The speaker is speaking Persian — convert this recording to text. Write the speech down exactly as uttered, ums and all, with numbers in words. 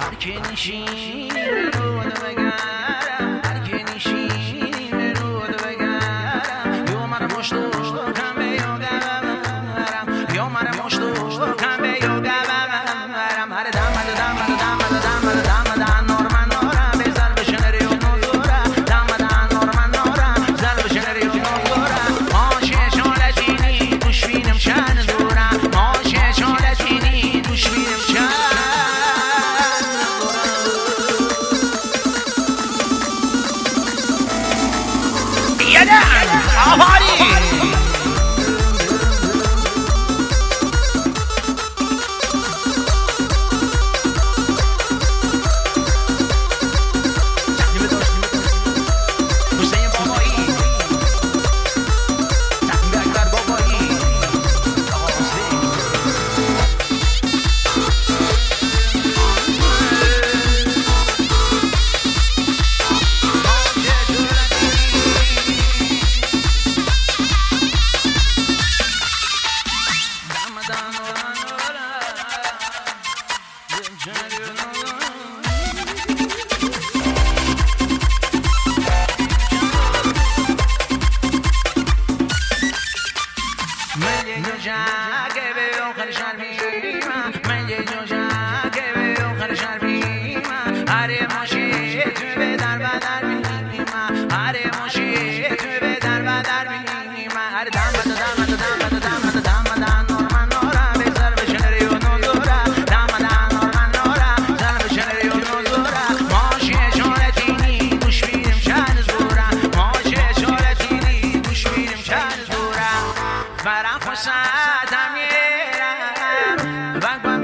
هرکی نشینی برود بگرم هرکی نشینی برود بگرم یو مرا مشتو کم به یو گبرم یو مرا مشتو کم به یو گبرم هر دم دم دم دم دم دم دم نورمن نورا بزر بشنری و نزورا دم دم نورمن نورا زر بشنری و نزورا ماشه شالتینی دوش بینم شن زورا ماشه شالتینی دوش بینم شن یه آفاری برام خوشم میرم